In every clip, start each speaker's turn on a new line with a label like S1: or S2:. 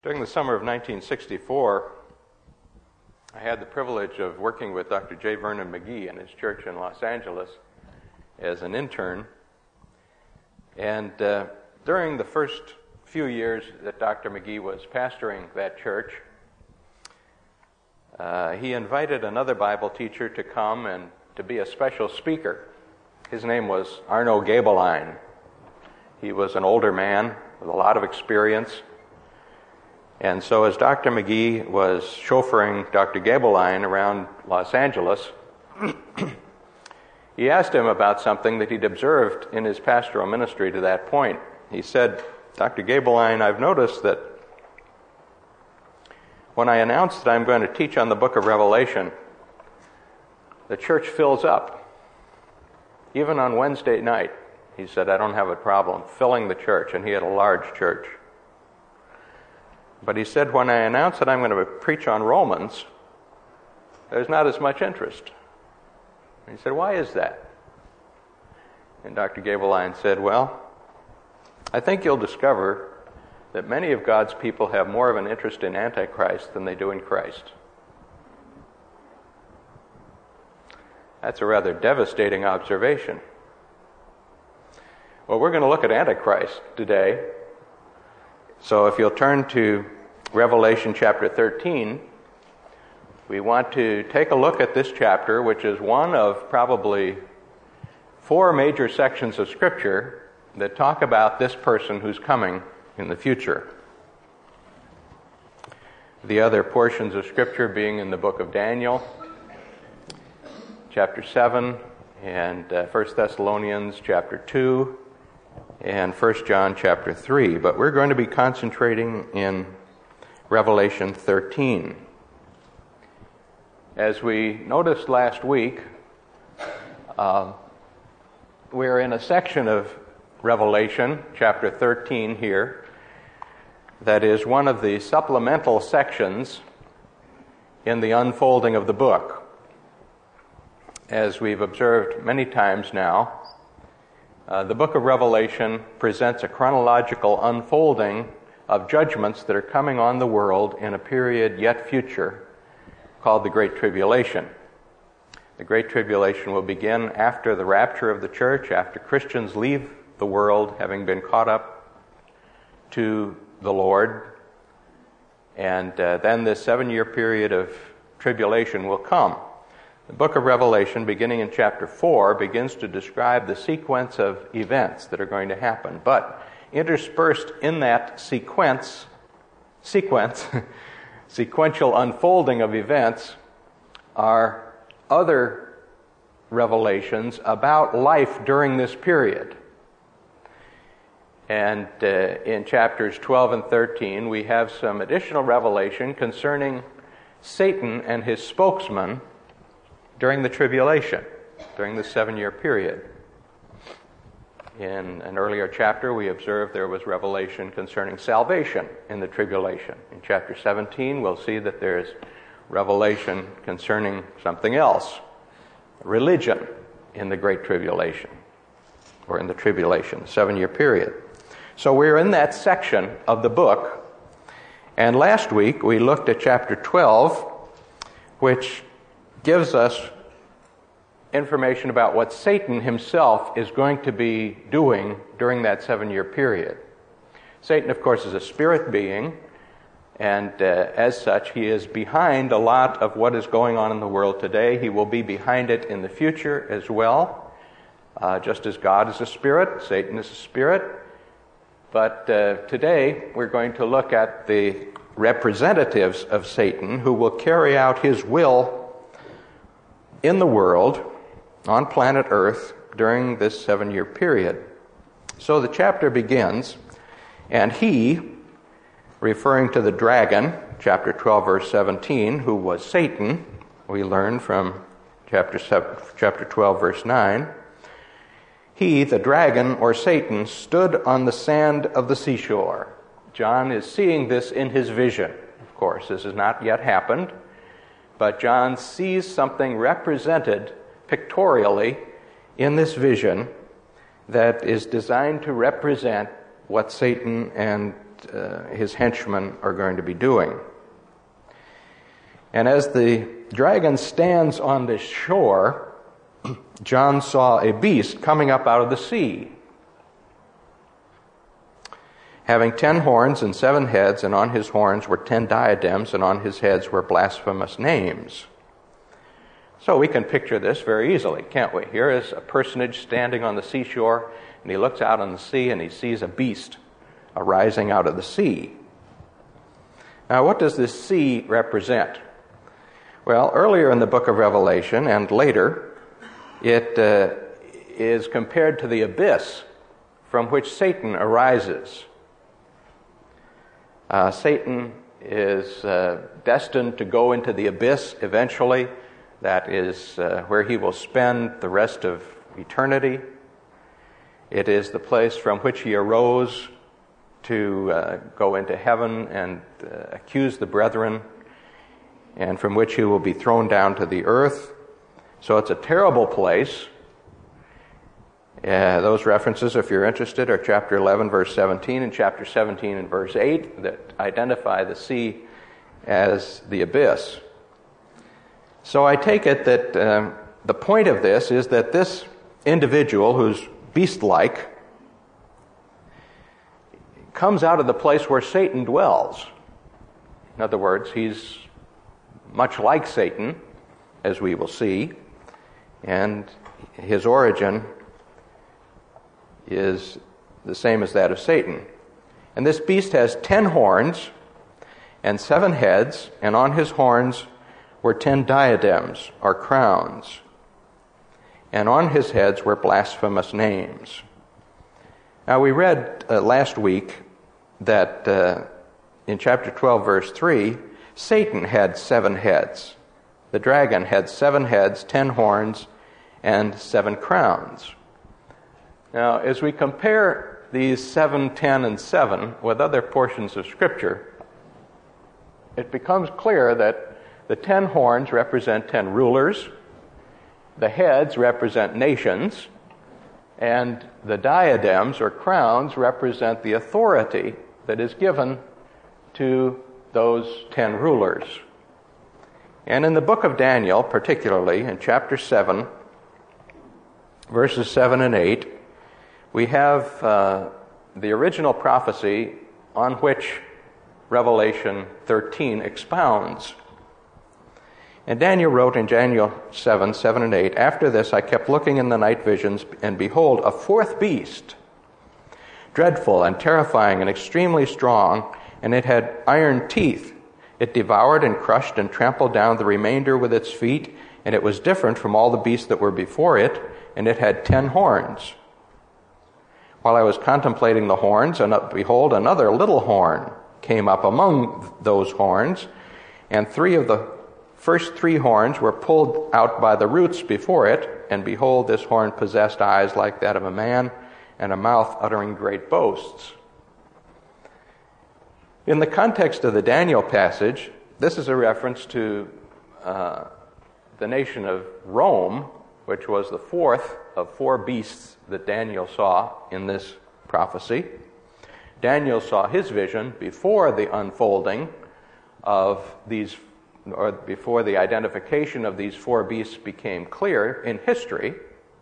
S1: During the summer of 1964, I had the privilege of working with Dr. J. Vernon McGee in his church in Los Angeles as an intern. And during the first few years that Dr. McGee was pastoring that church, he invited another Bible teacher to come and to be a special speaker. His name was Arno Gaebelein. He was an older man with a lot of experience. And so as Dr. McGee was chauffeuring Dr. Gaebelein around Los Angeles, he asked him about something that he'd observed in his pastoral ministry to that point. He said, "Dr. Gaebelein, I've noticed that when I announce that I'm going to teach on the book of Revelation, the church fills up. Even on Wednesday night," he said, "I don't have a problem filling the church," and he had a large church. But he said, "When I announce that I'm going to preach on Romans, there's not as much interest." And he said, "Why is that?" And Dr. Gaebelein said, "Well, I think you'll discover that many of God's people have more of an interest in Antichrist than they do in Christ." That's a rather devastating observation. Well, we're going to look at Antichrist today. So if you'll turn to Revelation chapter 13, we want to take a look at this chapter, which is one of probably 4 major sections of Scripture that talk about this person who's coming in the future. The other portions of Scripture being in the book of Daniel, chapter 7, and 1 Thessalonians chapter 2, and 1 John chapter 3. But we're going to be concentrating in Revelation 13. As we noticed last week, we're in a section of Revelation chapter 13 here that is one of the supplemental sections in the unfolding of the book. As we've observed many times now, the book of Revelation presents a chronological unfolding of judgments that are coming on the world in a period yet future called the Great Tribulation. The Great Tribulation will begin after the rapture of the church, after Christians leave the world having been caught up to the Lord, and then this 7-year period of tribulation will come. The book of Revelation, beginning in chapter 4, begins to describe the sequence of events that are going to happen. But interspersed in that sequential unfolding of events are other revelations about life during this period. And in chapters 12 and 13, we have some additional revelation concerning Satan and his spokesman during the tribulation, during the 7-year period. In an earlier chapter, we observed there was revelation concerning salvation in the tribulation. In chapter 17, we'll see that there's revelation concerning something else, religion in the Great Tribulation, or in the tribulation, 7-year period. So we're in that section of the book, and last week we looked at chapter 12, which gives us information about what Satan himself is going to be doing during that 7-year period. Satan, of course, is a spirit being, and as such, he is behind a lot of what is going on in the world today. He will be behind it in the future as well. Just as God is a spirit, Satan is a spirit. But today, we're going to look at the representatives of Satan who will carry out his will in the world, on planet Earth, during this 7-year period. So the chapter begins, and he, referring to the dragon, chapter 12, verse 17, who was Satan, we learn from chapter 12, verse 9, he, the dragon, or Satan, stood on the sand of the seashore. John is seeing this in his vision. Of course, this has not yet happened, but John sees something represented pictorially in this vision that is designed to represent what Satan and his henchmen are going to be doing. And as the dragon stands on this shore, John saw a beast coming up out of the sea, having 10 horns and 7 heads, and on his horns were 10 diadems, and on his heads were blasphemous names. So we can picture this very easily, can't we? Here is a personage standing on the seashore, and he looks out on the sea and he sees a beast arising out of the sea. Now, what does this sea represent? Well, earlier in the book of Revelation and later, it is compared to the abyss from which Satan arises. Satan is destined to go into the abyss eventually. That is where he will spend the rest of eternity. It is the place from which he arose to go into heaven and accuse the brethren, and from which he will be thrown down to the earth. So it's a terrible place. Those references, if you're interested, are chapter 11, verse 17, and chapter 17 and verse 8 that identify the sea as the abyss. So I take it that the point of this is that this individual, who's beast-like, comes out of the place where Satan dwells. In other words, he's much like Satan, as we will see, and his origin is the same as that of Satan. And this beast has 10 horns and 7 heads, and on his horns were 10 diadems, or crowns, and on his heads were blasphemous names. Now, we read last week that in chapter 12, verse 3, Satan had 7 heads. The dragon had 7 heads, 10 horns, and 7 crowns. Now, as we compare these 7, 10, and 7 with other portions of Scripture, it becomes clear that the 10 horns represent 10 rulers, the heads represent nations, and the diadems or crowns represent the authority that is given to those 10 rulers. And in the book of Daniel, particularly in chapter 7, verses 7 and 8, we have the original prophecy on which Revelation 13 expounds. And Daniel wrote in Daniel 7, 7 and 8, "After this I kept looking in the night visions, and behold, a 4th beast, dreadful and terrifying and extremely strong, and it had iron teeth. It devoured and crushed and trampled down the remainder with its feet, and it was different from all the beasts that were before it, and it had 10 horns. While I was contemplating the horns, and behold, another little horn came up among those horns, and 3 of the first 3 horns were pulled out by the roots before it, and behold, this horn possessed eyes like that of a man, and a mouth uttering great boasts." In the context of the Daniel passage, this is a reference to the nation of Rome, which was the 4th of 4 beasts that Daniel saw in this prophecy. Daniel saw his vision before the unfolding of these, or before the identification of these 4 beasts became clear in history.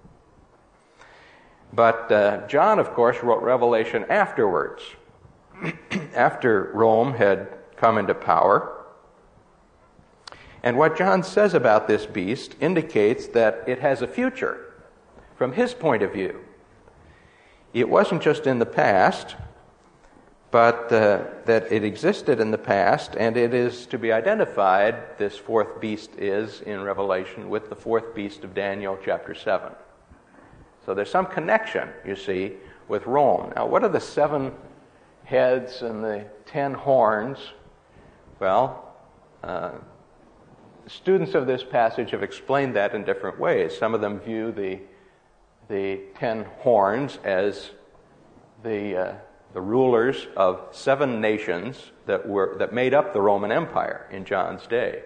S1: But John, of course, wrote Revelation afterwards, after Rome had come into power. And what John says about this beast indicates that it has a future from his point of view. It wasn't just in the past, but that it existed in the past, and it is to be identified, this 4th beast is, in Revelation, with the 4th beast of Daniel chapter 7. So there's some connection, you see, with Rome. Now, what are the 7 heads and the 10 horns? Well, students of this passage have explained that in different ways. Some of them view the 10 horns as the rulers of 7 nations that made up the Roman Empire in John's day.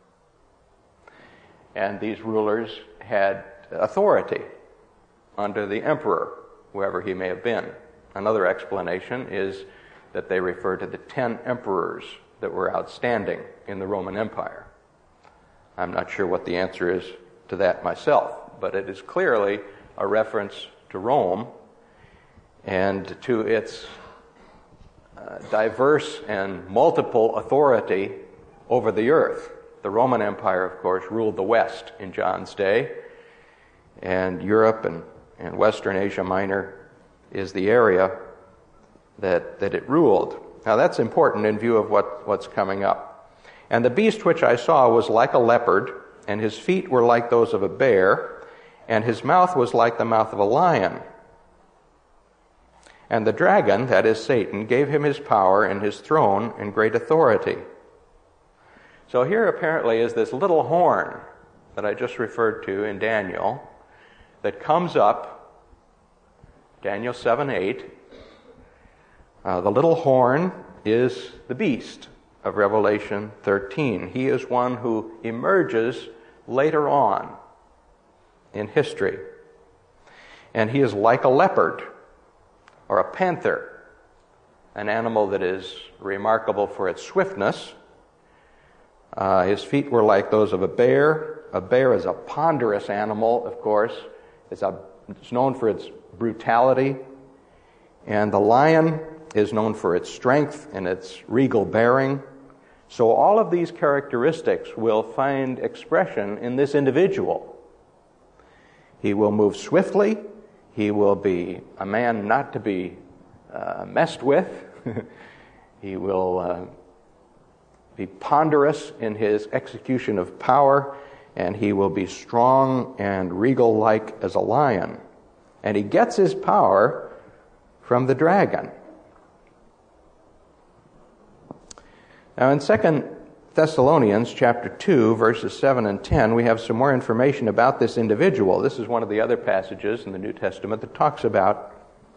S1: And these rulers had authority under the emperor, whoever he may have been. Another explanation is that they refer to the 10 emperors that were outstanding in the Roman Empire. I'm not sure what the answer is to that myself, but it is clearly a reference to Rome and to its diverse and multiple authority over the earth. The Roman Empire, of course, ruled the West in John's day, and Europe and Western Asia Minor is the area that it ruled. Now that's important in view of what's coming up. And the beast which I saw was like a leopard, and his feet were like those of a bear, and his mouth was like the mouth of a lion. And the dragon, that is Satan, gave him his power and his throne and great authority. So here apparently is this little horn that I just referred to in Daniel that comes up, Daniel 7:8. The little horn is the beast of Revelation 13. He is one who emerges later on in history. And he is like a leopard or a panther, an animal that is remarkable for its swiftness. His feet were like those of a bear. A bear is a ponderous animal, of course. It's known for its brutality. And the lion is known for its strength and its regal bearing. So all of these characteristics will find expression in this individual. He will move swiftly. He will be a man not to be messed with. He will be ponderous in his execution of power, and he will be strong and regal-like as a lion. And he gets his power from the dragon. Now in 2 Thessalonians chapter 2, verses 7 and 10, we have some more information about this individual. This is one of the other passages in the New Testament that talks about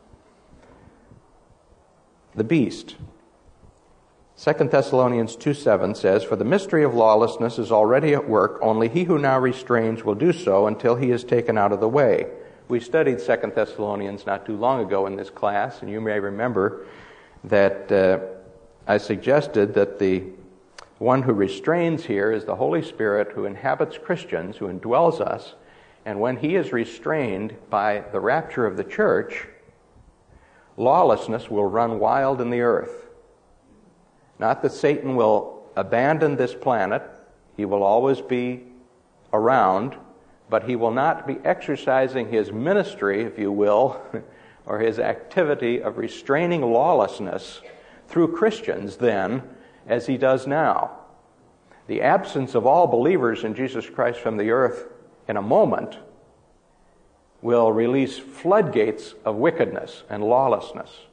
S1: the beast. 2 Thessalonians 2:7 says, "For the mystery of lawlessness is already at work, only he who now restrains will do so until he is taken out of the way." We studied 2 Thessalonians not too long ago in this class, and you may remember that I suggested that the one who restrains here is the Holy Spirit who inhabits Christians, who indwells us, and when he is restrained by the rapture of the church, lawlessness will run wild in the earth. Not that Satan will abandon this planet. He will always be around, but he will not be exercising his ministry, if you will, or his activity of restraining lawlessness through Christians then, as he does now. The absence of all believers in Jesus Christ from the earth in a moment will release floodgates of wickedness and lawlessness.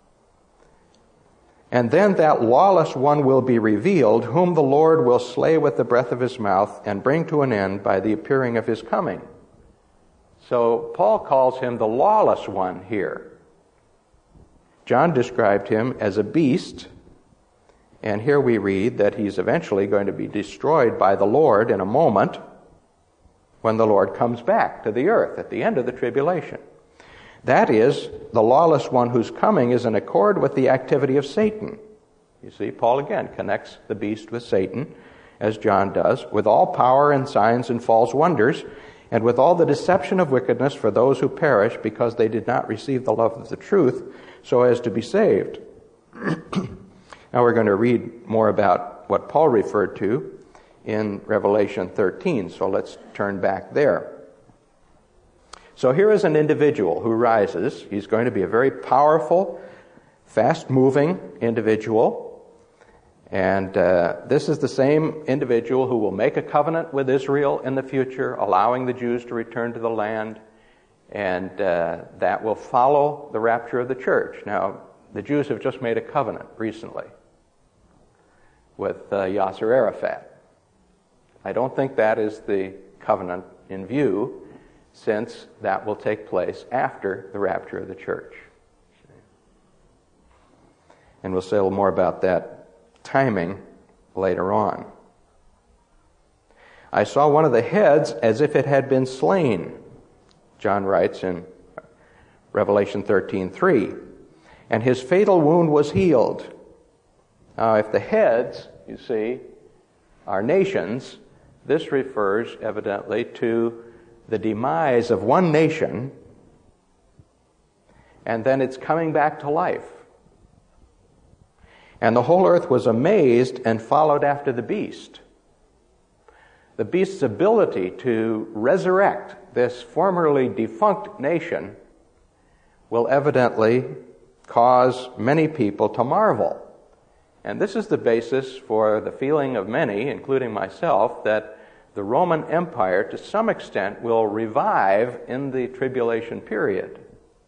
S1: And then that lawless one will be revealed, whom the Lord will slay with the breath of his mouth and bring to an end by the appearing of his coming. So Paul calls him the lawless one here. John described him as a beast, and here we read that he's eventually going to be destroyed by the Lord in a moment when the Lord comes back to the earth at the end of the tribulation. That is, the lawless one whose coming is in accord with the activity of Satan. You see, Paul again connects the beast with Satan, as John does, with all power and signs and false wonders, and with all the deception of wickedness for those who perish because they did not receive the love of the truth so as to be saved. Now we're going to read more about what Paul referred to in Revelation 13, so let's turn back there. So here is an individual who rises. He's going to be a very powerful, fast-moving individual. And this is the same individual who will make a covenant with Israel in the future, allowing the Jews to return to the land. And that will follow the rapture of the church. Now, the Jews have just made a covenant recently with Yasser Arafat. I don't think that is the covenant in view, since that will take place after the rapture of the church. And we'll say a little more about that timing later on. I saw one of the heads as if it had been slain, John writes in Revelation 13:3. and his fatal wound was healed. Now, if the heads, you see, are nations, this refers evidently to the demise of one nation, and then it's coming back to life. And the whole earth was amazed and followed after the beast. The beast's ability to resurrect this formerly defunct nation will evidently cause many people to marvel. And this is the basis for the feeling of many, including myself, that the Roman Empire, to some extent, will revive in the tribulation period.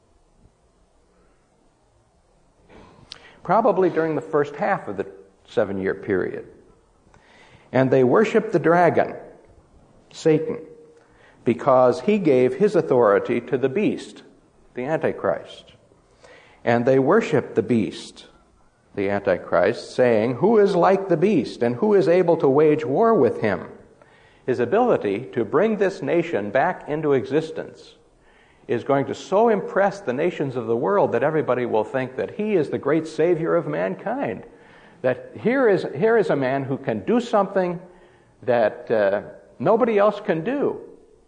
S1: Probably during the first half of the 7-year period. And they worshiped the dragon, Satan, because he gave his authority to the beast, the Antichrist. And they worshiped the beast, the Antichrist, saying, "Who is like the beast, and who is able to wage war with him?" His ability to bring this nation back into existence is going to so impress the nations of the world that everybody will think that he is the great savior of mankind. That here is a man who can do something that nobody else can do.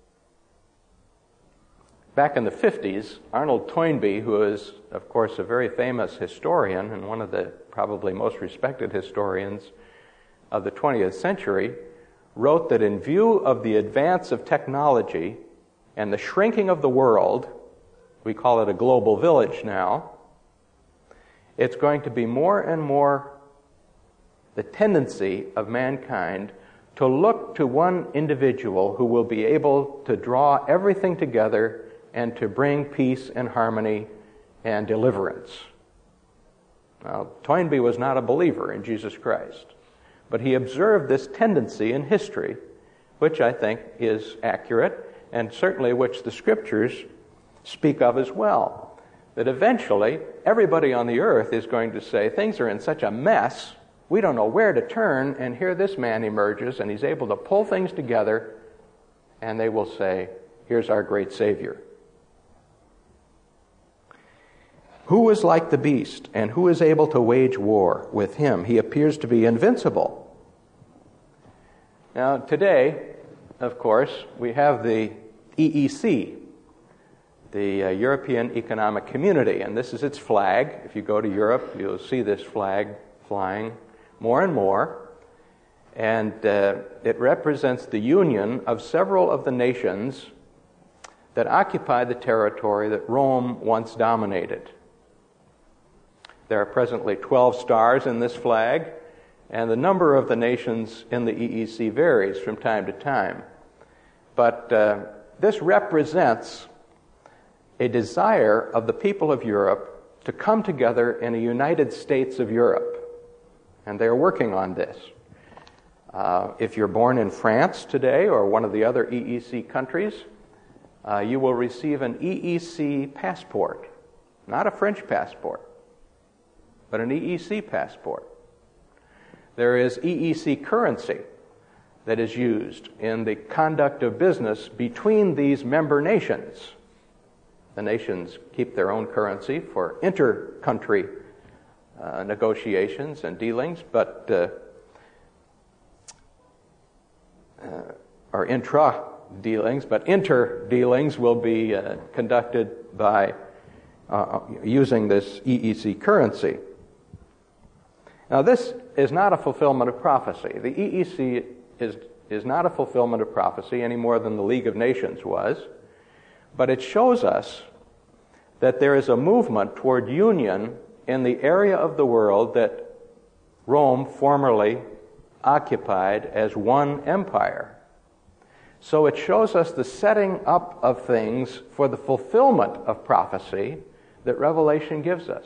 S1: Back in the 50s, Arnold Toynbee, who is, of course, a very famous historian and one of the probably most respected historians of the 20th century, wrote that in view of the advance of technology and the shrinking of the world, we call it a global village now, it's going to be more and more the tendency of mankind to look to one individual who will be able to draw everything together and to bring peace and harmony and deliverance. Now, Toynbee was not a believer in Jesus Christ, but he observed this tendency in history, which I think is accurate, and certainly which the Scriptures speak of as well. That eventually, everybody on the earth is going to say, things are in such a mess, we don't know where to turn, and here this man emerges, and he's able to pull things together, and they will say, here's our great Savior. Who is like the beast, and who is able to wage war with him? He appears to be invincible. Now, today, of course, we have the EEC, the European Economic Community, and this is its flag. If you go to Europe, you'll see this flag flying more and more, and it represents the union of several of the nations that occupy the territory that Rome once dominated. There are presently 12 stars in this flag, and the number of the nations in the EEC varies from time to time. But this represents a desire of the people of Europe to come together in a United States of Europe. And they're working on this. If you're born in France today or one of the other EEC countries, you will receive an EEC passport, not a French passport, but an EEC passport. There is EEC currency that is used in the conduct of business between these member nations. The nations keep their own currency for inter-country negotiations and dealings, but or intra-dealings, but inter-dealings will be conducted by using this EEC currency. Now, this is not a fulfillment of prophecy. The EEC is not a fulfillment of prophecy any more than the League of Nations was, but it shows us that there is a movement toward union in the area of the world that Rome formerly occupied as one empire. So it shows us the setting up of things for the fulfillment of prophecy that Revelation gives us.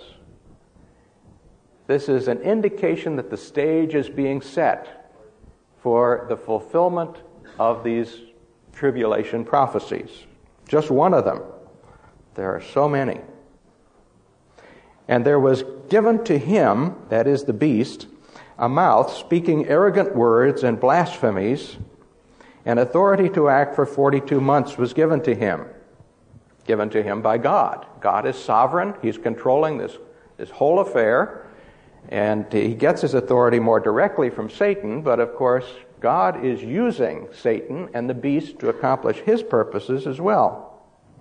S1: This is an indication that the stage is being set for the fulfillment of these tribulation prophecies. Just one of them. There are so many. And there was given to him, that is the beast, a mouth speaking arrogant words and blasphemies, and authority to act for 42 months was given to him by God. God is sovereign. He's controlling this this whole affair. And he gets his authority more directly from Satan, but of course, God is using Satan and the beast to accomplish his purposes as well.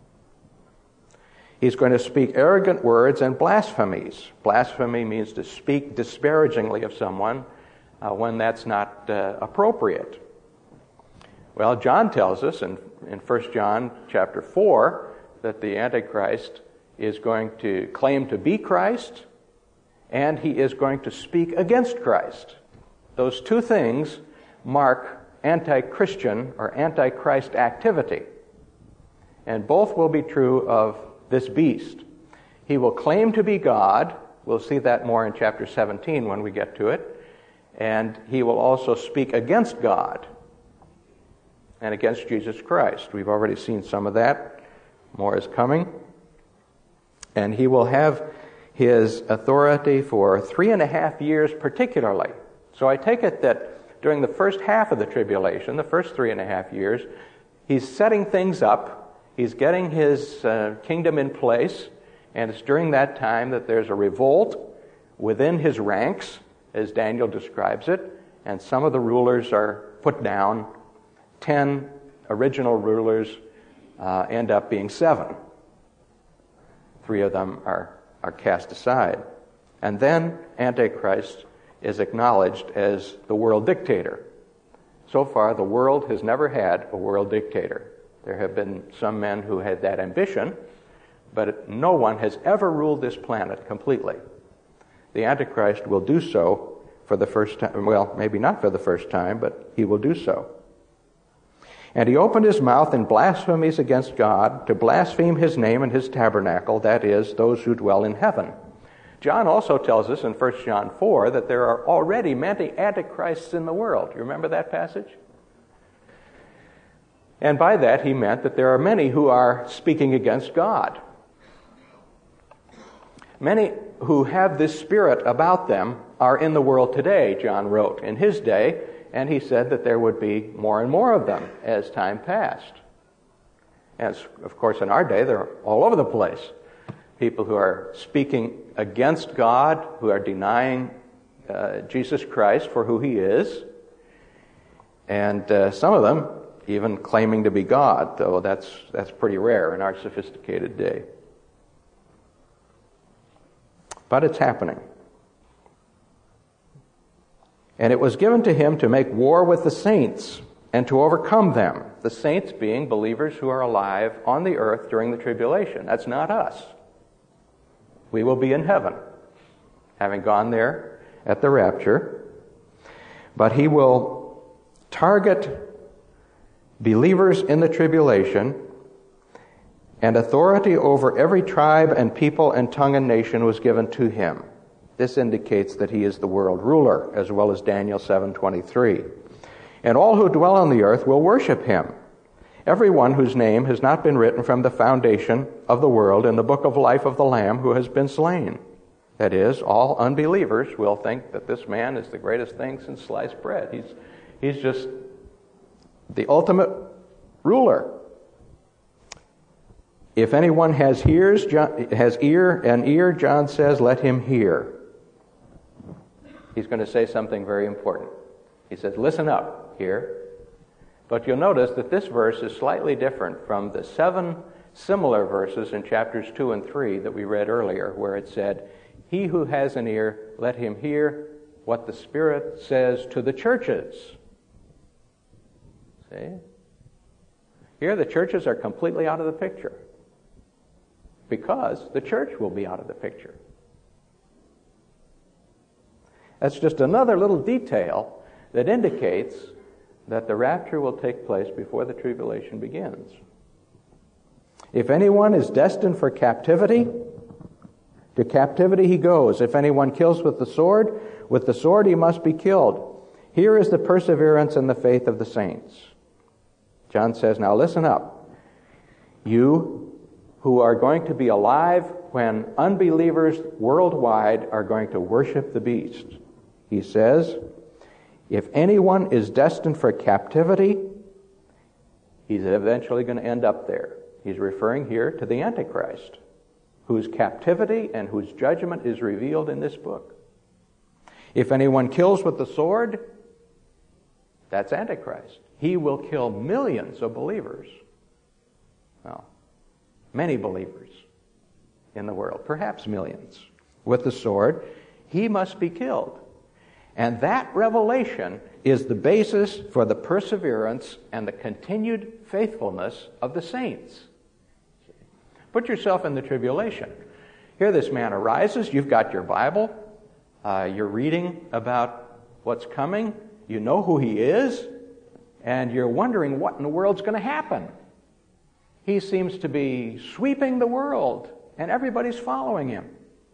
S1: He's going to speak arrogant words and blasphemies. Blasphemy means to speak disparagingly of someone when that's not appropriate. Well, John tells us in 1 John chapter 4 that the Antichrist is going to claim to be Christ, and he is going to speak against Christ. Those two things mark anti-Christian or anti-Christ activity. And both will be true of this beast. He will claim to be God. We'll see that more in chapter 17 when we get to it. And he will also speak against God and against Jesus Christ. We've already seen some of that. More is coming. And he will have his authority for 3.5 years particularly. So I take it that during the first half of the tribulation, the first 3.5 years, he's setting things up. He's getting his kingdom in place. And it's during that time that there's a revolt within his ranks, as Daniel describes it. And some of the rulers are put down. 10 original rulers end up being 7. 3 of them are cast aside. And then Antichrist is acknowledged as the world dictator. So far, the world has never had a world dictator. There have been some men who had that ambition, but no one has ever ruled this planet completely. The Antichrist will do so for the first time. Well, maybe not for the first time, but he will do so. And he opened his mouth in blasphemies against God to blaspheme his name and his tabernacle, that is, those who dwell in heaven. John also tells us in 1 John 4 that there are already many antichrists in the world. You remember that passage? And by that he meant that there are many who are speaking against God. Many who have this spirit about them are in the world today, John wrote in his day, and he said that there would be more and more of them as time passed. And of course, in our day, they're all over the place. People who are speaking against God, who are denying Jesus Christ for who he is, and some of them even claiming to be God, though that's pretty rare in our sophisticated day. But it's happening. And it was given to him to make war with the saints and to overcome them. The saints being believers who are alive on the earth during the tribulation. That's not us. We will be in heaven, having gone there at the rapture. But he will target believers in the tribulation, and authority over every tribe and people and tongue and nation was given to him. This indicates that he is the world ruler, as well as Daniel 7:23. And all who dwell on the earth will worship him, everyone whose name has not been written from the foundation of the world in the book of life of the Lamb who has been slain. That is, all unbelievers will think that this man is the greatest thing since sliced bread. He's just the ultimate ruler. If anyone has ear, John says, let him hear. He's going to say something very important. He says, listen up here. But you'll notice that this verse is slightly different from the 7 similar verses in chapters 2 and 3 that we read earlier, where it said, he who has an ear, let him hear what the Spirit says to the churches. See? Here the churches are completely out of the picture, because the church will be out of the picture. That's just another little detail that indicates that the rapture will take place before the tribulation begins. If anyone is destined for captivity, to captivity he goes. If anyone kills with the sword he must be killed. Here is the perseverance and the faith of the saints. John says, now listen up. You who are going to be alive when unbelievers worldwide are going to worship the beast. He says, if anyone is destined for captivity, he's eventually going to end up there. He's referring here to the Antichrist. whose captivity and whose judgment is revealed in this book. If anyone kills with the sword, that's Antichrist. He will kill millions of believers. Well, many believers in the world, perhaps millions, with the sword. He must be killed. And that revelation is the basis for the perseverance and the continued faithfulness of the saints. Put yourself in the tribulation. Here this man arises. You've got your Bible. You're reading about what's coming. You know who he is. And you're wondering what in the world's going to happen. He seems to be sweeping the world, and everybody's following him.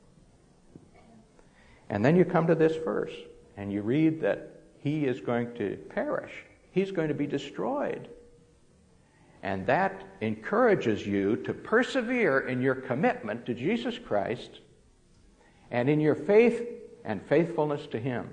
S1: And then you come to this verse, and you read that he is going to perish. He's going to be destroyed. And that encourages you to persevere in your commitment to Jesus Christ and in your faith and faithfulness to him.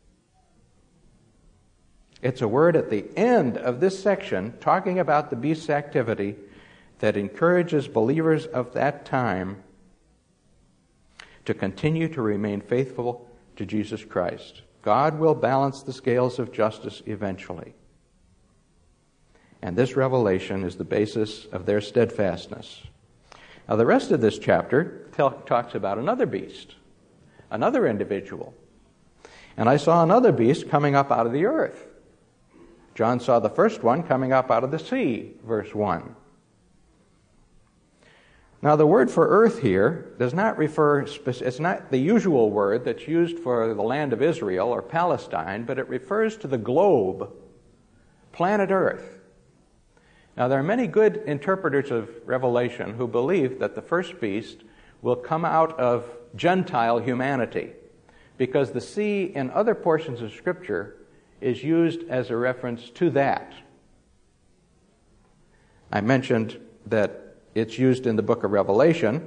S1: It's a word at the end of this section talking about the beast's activity that encourages believers of that time to continue to remain faithful to Jesus Christ. God will balance the scales of justice eventually. And this revelation is the basis of their steadfastness. Now, the rest of this chapter talks about another beast, another individual. And I saw another beast coming up out of the earth. John saw the first one coming up out of the sea, verse 1. Now, the word for earth here does not refer, it's not the usual word that's used for the land of Israel or Palestine, but it refers to the globe, planet Earth. Now, there are many good interpreters of Revelation who believe that the first beast will come out of Gentile humanity, because the sea in other portions of Scripture is used as a reference to that. I mentioned that it's used in the book of Revelation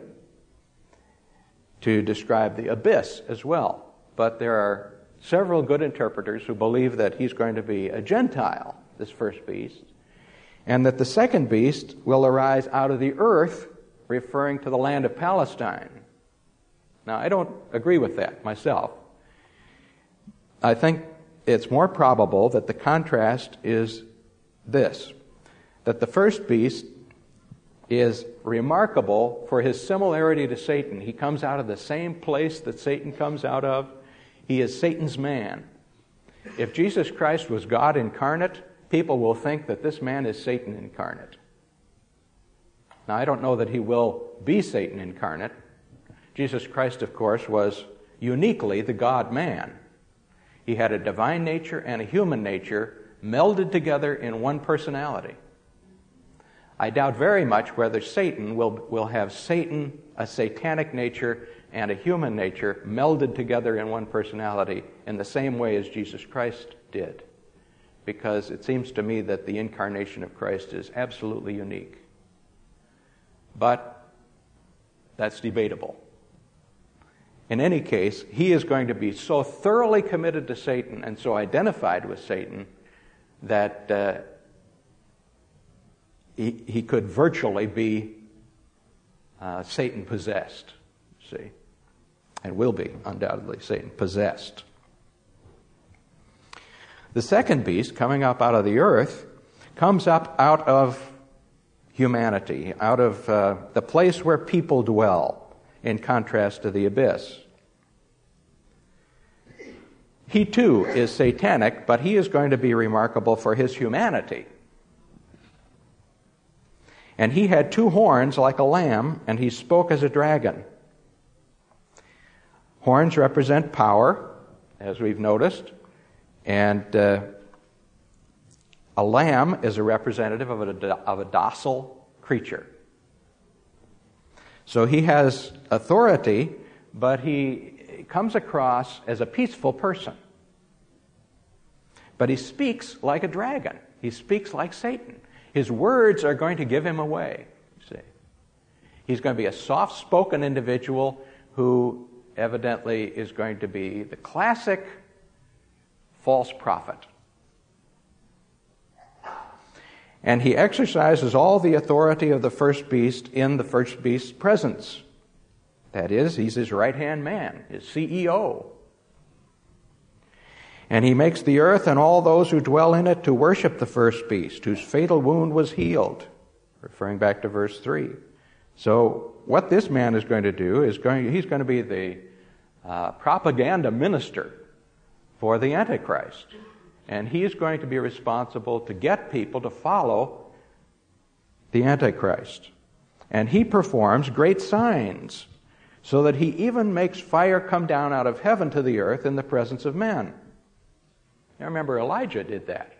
S1: to describe the abyss as well. But there are several good interpreters who believe that he's going to be a Gentile, this first beast, and that the second beast will arise out of the earth, referring to the land of Palestine. Now, I don't agree with that myself. I think it's more probable that the contrast is this, that the first beast is remarkable for his similarity to Satan. He comes out of the same place that Satan comes out of. He is Satan's man. If Jesus Christ was God incarnate, people will think that this man is Satan incarnate. Now, I don't know that he will be Satan incarnate. Jesus Christ, of course, was uniquely the God-man. He had a divine nature and a human nature melded together in one personality. I doubt very much whether Satan will have a satanic nature, and a human nature melded together in one personality in the same way as Jesus Christ did. Because it seems to me that the incarnation of Christ is absolutely unique. But that's debatable. In any case, he is going to be so thoroughly committed to Satan and so identified with Satan that he could virtually be Satan-possessed, see, and will be, undoubtedly, Satan-possessed. The second beast, coming up out of the earth, comes up out of humanity, out of the place where people dwell, in contrast to the abyss. He, too, is satanic, but he is going to be remarkable for his humanity. And he had 2 horns like a lamb, and he spoke as a dragon. Horns represent power, as we've noticed, and a lamb is a representative of a docile creature. So he has authority, but he comes across as a peaceful person. But he speaks like a dragon. He speaks like Satan. His words are going to give him away. See, he's going to be a soft-spoken individual who evidently is going to be the classic false prophet. And he exercises all the authority of the first beast in the first beast's presence. That is, he's his right-hand man, his CEO. And he makes the earth and all those who dwell in it to worship the first beast, whose fatal wound was healed, referring back to verse 3. So what this man is going to do is he's going to be the propaganda minister for the Antichrist. And he is going to be responsible to get people to follow the Antichrist. And he performs great signs, so that he even makes fire come down out of heaven to the earth in the presence of men. Now remember, Elijah did that.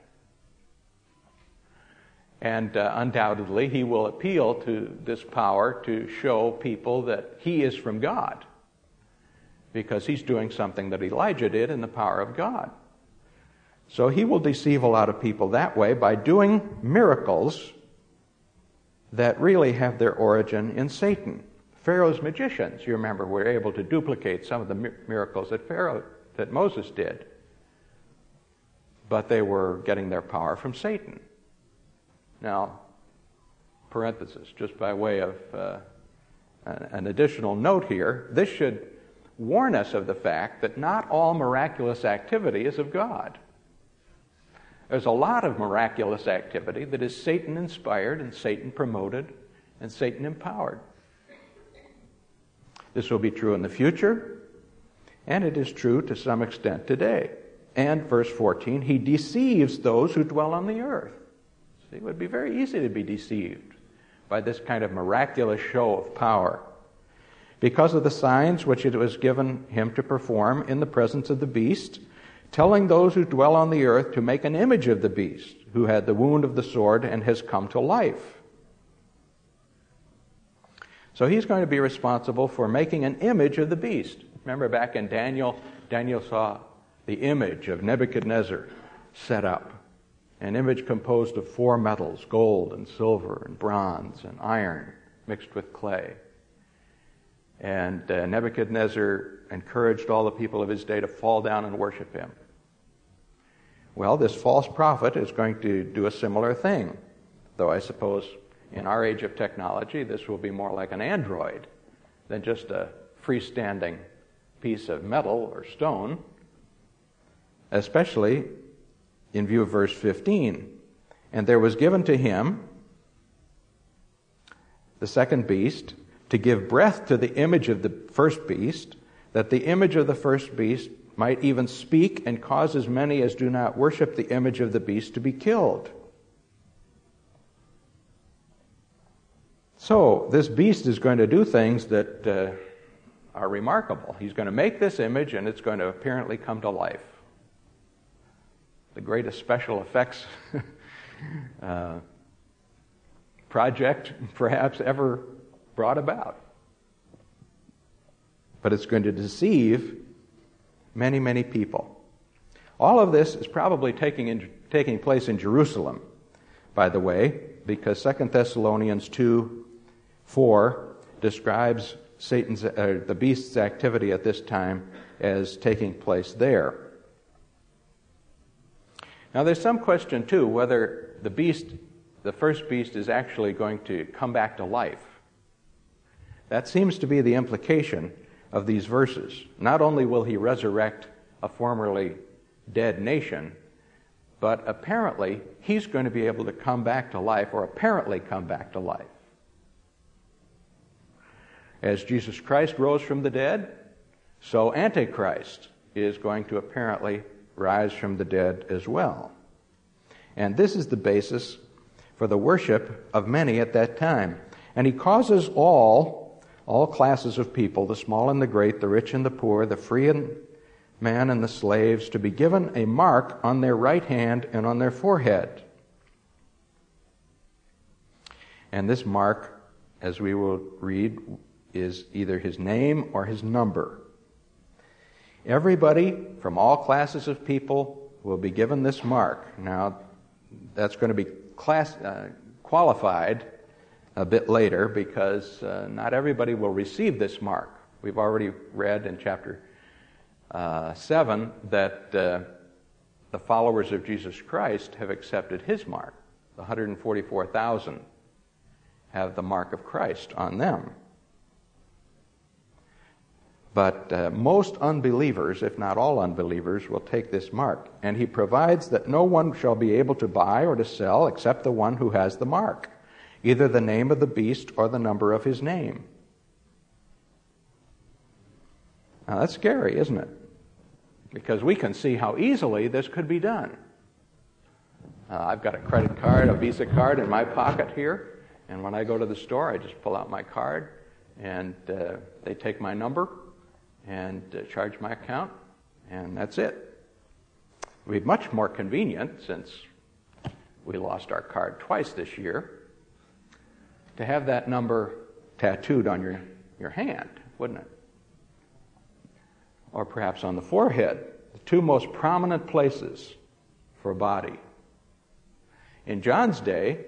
S1: And undoubtedly, he will appeal to this power to show people that he is from God, because he's doing something that Elijah did in the power of God. So he will deceive a lot of people that way by doing miracles that really have their origin in Satan. Pharaoh's magicians, you remember, were able to duplicate some of the miracles that Moses did, but they were getting their power from Satan. Now, parenthesis, just by way of an additional note here, this should warn us of the fact that not all miraculous activity is of God. There's a lot of miraculous activity that is Satan-inspired and Satan-promoted and Satan-empowered. This will be true in the future, and it is true to some extent today. And verse 14, he deceives those who dwell on the earth. See, it would be very easy to be deceived by this kind of miraculous show of power, because of the signs which it was given him to perform in the presence of the beast, telling those who dwell on the earth to make an image of the beast, who had the wound of the sword and has come to life. So he's going to be responsible for making an image of the beast. Remember back in Daniel saw the image of Nebuchadnezzar set up, an image composed of 4 metals, gold and silver and bronze and iron mixed with clay. And Nebuchadnezzar encouraged all the people of his day to fall down and worship him. Well, this false prophet is going to do a similar thing, though I suppose in our age of technology this will be more like an android than just a freestanding piece of metal or stone, especially in view of verse 15. And there was given to him, the second beast, to give breath to the image of the first beast, that the image of the first beast might even speak and cause as many as do not worship the image of the beast to be killed. So, this beast is going to do things that are remarkable. He's going to make this image, and it's going to apparently come to life. The greatest special effects project perhaps ever brought about. But it's going to deceive many, many people. All of this is probably taking place in Jerusalem, by the way, because 2 Thessalonians 2:4 describes the beast's activity at this time as taking place there. Now there's some question too whether the first beast is actually going to come back to life. That seems to be the implication of these verses. Not only will he resurrect a formerly dead nation, but apparently he's going to be able to come back to life, or apparently come back to life. As Jesus Christ rose from the dead, so Antichrist is going to apparently rise from the dead as well. And this is the basis for the worship of many at that time. And he causes all classes of people, the small and the great, the rich and the poor, the free man and the slaves, to be given a mark on their right hand and on their forehead. And this mark, as we will read, is either his name or his number. Everybody from all classes of people will be given this mark. Now, that's going to be qualified a bit later, because not everybody will receive this mark. We've already read in chapter 7 that the followers of Jesus Christ have accepted his mark. The 144,000 have the mark of Christ on them. But most unbelievers, if not all unbelievers, will take this mark. And he provides that no one shall be able to buy or to sell except the one who has the mark, either the name of the beast or the number of his name. Now that's scary, isn't it? Because we can see how easily this could be done. I've got a credit card, a Visa card in my pocket here, and when I go to the store, I just pull out my card, and they take my number and charge my account, and that's it. It would be much more convenient, since we lost our card twice this year, to have that number tattooed on your hand, wouldn't it? Or perhaps on the forehead, the two most prominent places for a body. In John's day,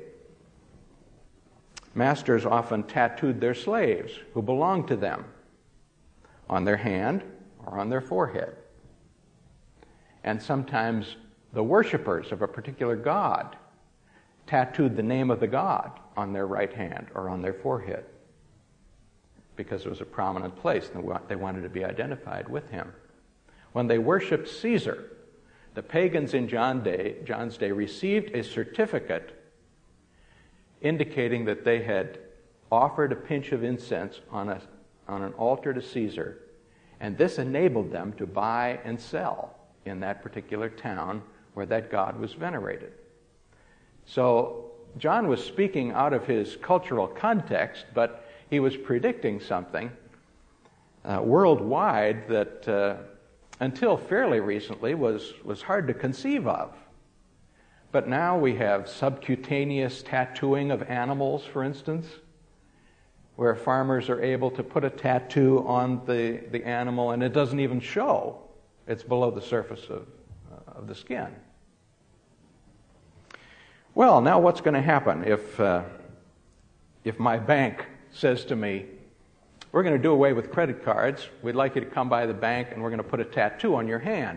S1: masters often tattooed their slaves who belonged to them on their hand or on their forehead. And sometimes the worshipers of a particular god tattooed the name of the god on their right hand or on their forehead, because it was a prominent place and they wanted to be identified with him. When they worshipped Caesar, the pagans in John's day received a certificate indicating that they had offered a pinch of incense on an altar to Caesar, and this enabled them to buy and sell in that particular town where that god was venerated. So John was speaking out of his cultural context, but he was predicting something worldwide that until fairly recently was hard to conceive of. But now we have subcutaneous tattooing of animals, for instance, where farmers are able to put a tattoo on the animal and it doesn't even show. It's below the surface of the skin. Well, now what's going to happen if my bank says to me, we're going to do away with credit cards, we'd like you to come by the bank and we're going to put a tattoo on your hand?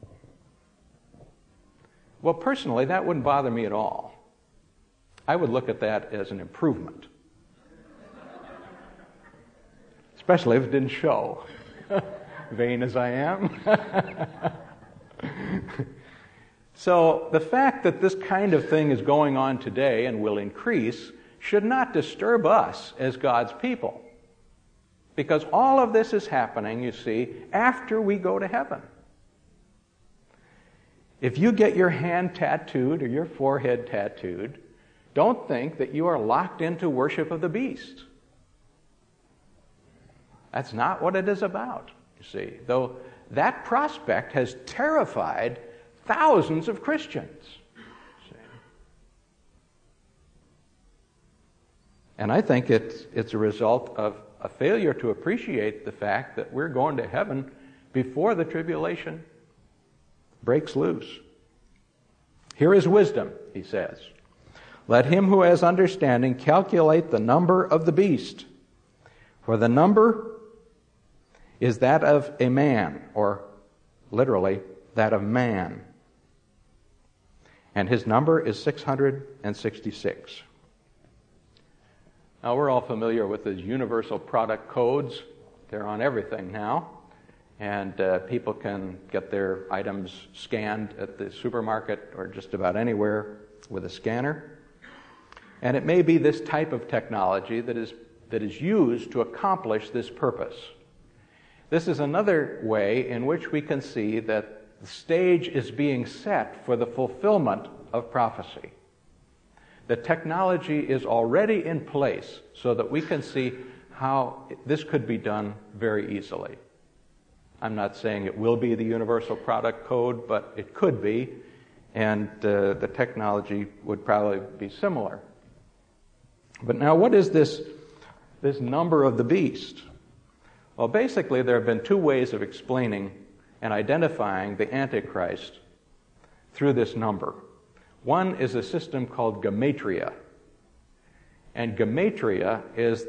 S1: Well, personally, that wouldn't bother me at all. I would look at that as an improvement. Especially if it didn't show, vain as I am. So the fact that this kind of thing is going on today and will increase should not disturb us as God's people. Because all of this is happening, you see, after we go to heaven. If you get your hand tattooed or your forehead tattooed, don't think that you are locked into worship of the beast. That's not what it is about, you see. Though that prospect has terrified thousands of Christians. See? And I think it's a result of a failure to appreciate the fact that we're going to heaven before the tribulation breaks loose. Here is wisdom, he says. Let him who has understanding calculate the number of the beast, for the number is that of a man, or literally, that of man. And his number is 666. Now, we're all familiar with the universal product codes. They're on everything now. And people can get their items scanned at the supermarket or just about anywhere with a scanner. And it may be this type of technology that is used to accomplish this purpose. This is another way in which we can see that the stage is being set for the fulfillment of prophecy. The technology is already in place so that we can see how this could be done very easily. I'm not saying it will be the universal product code, but it could be, and the technology would probably be similar. But now, what is this number of the beast? Well, basically, there have been two ways of explaining and identifying the Antichrist through this number. One is a system called gematria. And gematria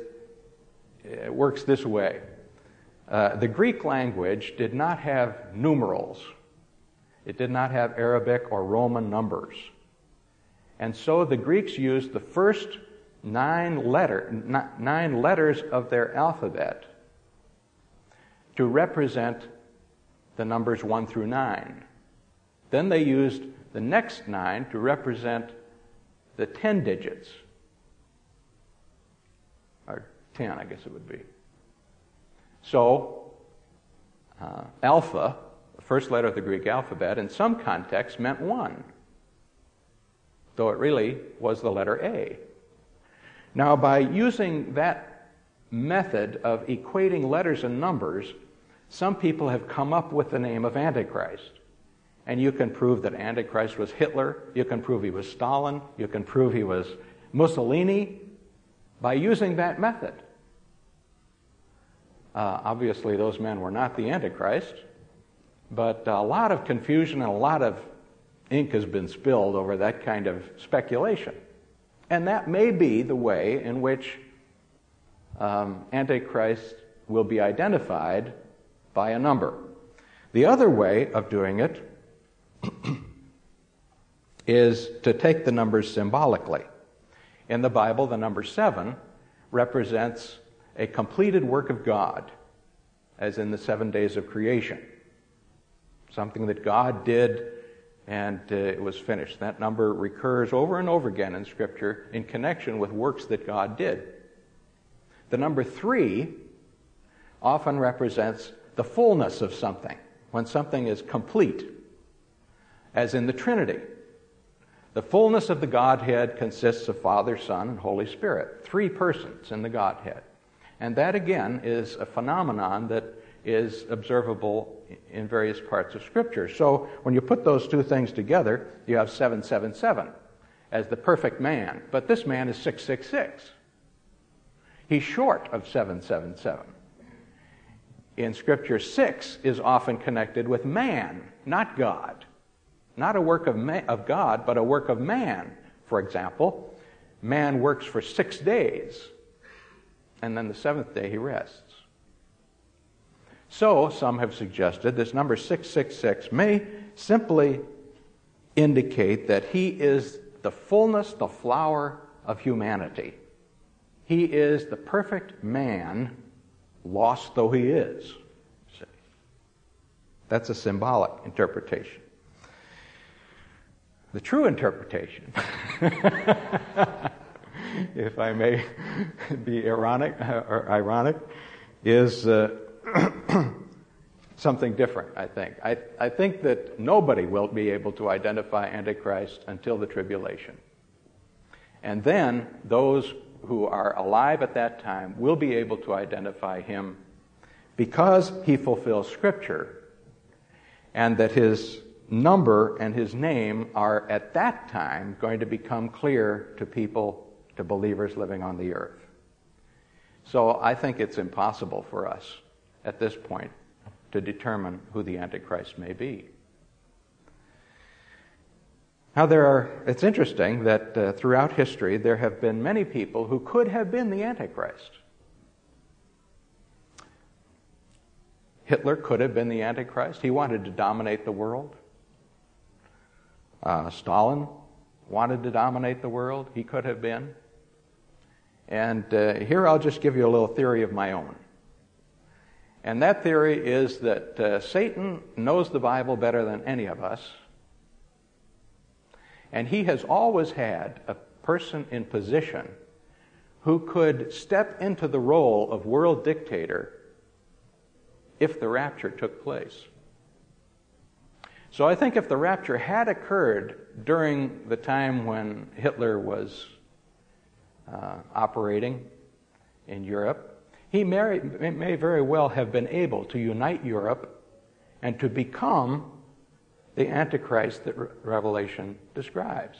S1: works this way. The Greek language did not have numerals. It did not have Arabic or Roman numbers. And so the Greeks used the first nine letters of their alphabet to represent the numbers 1 through 9. Then they used the next 9 to represent the 10 digits, or 10, I guess it would be. So, alpha, the first letter of the Greek alphabet, in some contexts meant 1, though it really was the letter A. Now, by using that method of equating letters and numbers, some people have come up with the name of Antichrist. And you can prove that Antichrist was Hitler, you can prove he was Stalin, you can prove he was Mussolini by using that method. Obviously, those men were not the Antichrist, but a lot of confusion and a lot of ink has been spilled over that kind of speculation. And that may be the way in which Antichrist will be identified by a number. The other way of doing it is to take the numbers symbolically. In the Bible, the number 7 represents a completed work of God, as in the 7 days of creation. Something that God did and it was finished. That number recurs over and over again in Scripture in connection with works that God did. The number 3 often represents the fullness of something, when something is complete, as in the Trinity. The fullness of the Godhead consists of Father, Son, and Holy Spirit, 3 persons in the Godhead. And that, again, is a phenomenon that is observable in various parts of Scripture. So when you put those two things together, you have 777 as the perfect man. But this man is 666. He's short of 777. In Scripture, 6 is often connected with man, not God. Not a work of God, but a work of man. For example, man works for 6 days, and then the 7th day he rests. So, some have suggested this number 666 may simply indicate that he is the fullness, the flower of humanity. He is the perfect man, lost though he is. That's a symbolic interpretation. The true interpretation, if I may be ironic, is something different, I think. I think that nobody will be able to identify Antichrist until the tribulation. And then those who are alive at that time will be able to identify him because he fulfills Scripture, and that his number and his name are at that time going to become clear to people, to believers living on the earth. So I think it's impossible for us at this point to determine who the Antichrist may be. Now it's interesting that throughout history there have been many people who could have been the Antichrist. Hitler could have been the Antichrist. He wanted to dominate the world. Stalin wanted to dominate the world. He could have been. And here I'll just give you a little theory of my own. And that theory is that Satan knows the Bible better than any of us. And he has always had a person in position who could step into the role of world dictator if the rapture took place. So I think if the rapture had occurred during the time when Hitler was operating in Europe, he may very well have been able to unite Europe and to become the Antichrist that Revelation describes.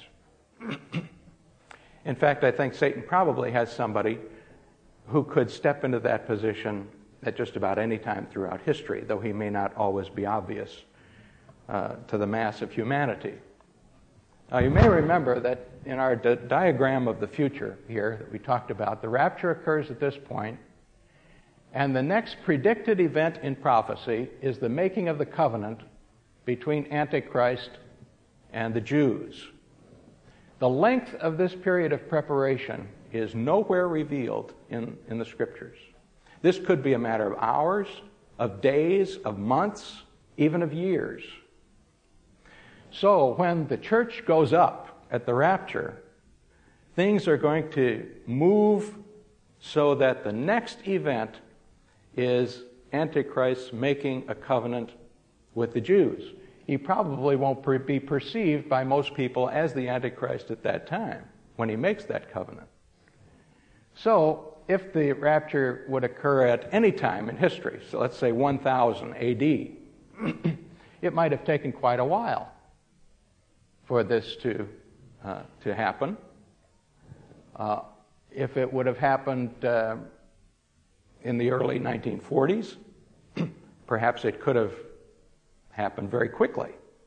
S1: In fact, I think Satan probably has somebody who could step into that position at just about any time throughout history, though he may not always be obvious to the mass of humanity. Now, you may remember that in our diagram of the future here that we talked about, the rapture occurs at this point, and the next predicted event in prophecy is the making of the covenant between Antichrist and the Jews. The length of this period of preparation is nowhere revealed in the Scriptures. This could be a matter of hours, of days, of months, even of years. So when the church goes up at the rapture, things are going to move so that the next event is Antichrist making a covenant with the Jews. He probably won't be perceived by most people as the Antichrist at that time when he makes that covenant. So if the rapture would occur at any time in history, so let's say 1000 A.D., it might have taken quite a while for this to happen. If it would have happened in the early 1940s, perhaps it could have happened very quickly.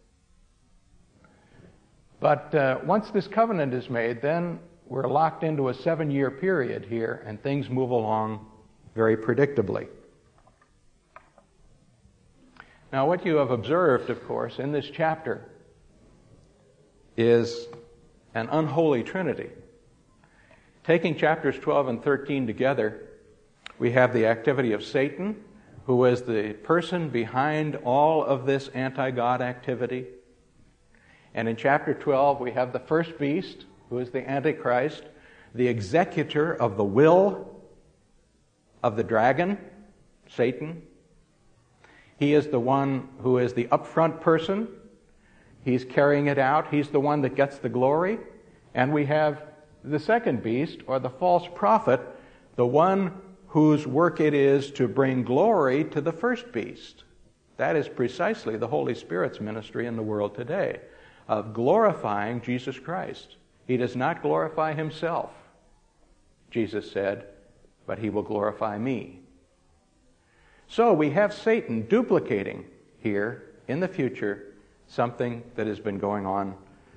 S1: But once this covenant is made, then we're locked into a 7-year period here, and things move along very predictably. Now, what you have observed, of course, in this chapter is an unholy trinity. Taking chapters 12 and 13 together, we have the activity of Satan, who is the person behind all of this anti-God activity. And in chapter 12, we have the first beast, who is the Antichrist, the executor of the will of the dragon, Satan. He is the one who is the upfront person. He's carrying it out. He's the one that gets the glory. And we have the second beast, or the false prophet, the one whose work it is to bring glory to the first beast. That is precisely the Holy Spirit's ministry in the world today, of glorifying Jesus Christ. He does not glorify himself, Jesus said, but he will glorify me. So we have Satan duplicating here in the future something that has been going on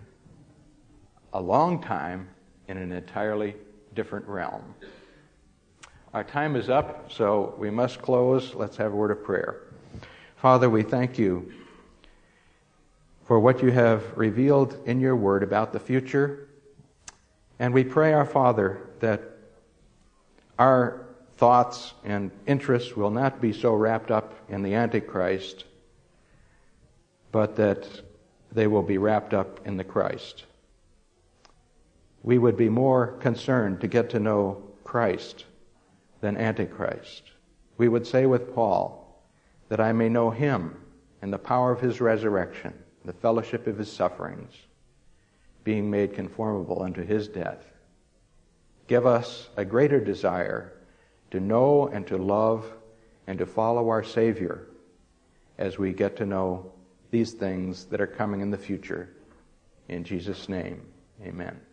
S1: a long time in an entirely different realm. Our time is up, so we must close. Let's have a word of prayer. Father, we thank you for what you have revealed in your word about the future. And we pray, our Father, that our thoughts and interests will not be so wrapped up in the Antichrist, but that they will be wrapped up in the Christ. We would be more concerned to get to know Christ than Antichrist. We would say with Paul, that I may know him and the power of his resurrection, the fellowship of his sufferings, being made conformable unto his death. Give us a greater desire to know and to love and to follow our Savior as we get to know these things that are coming in the future. In Jesus' name, amen.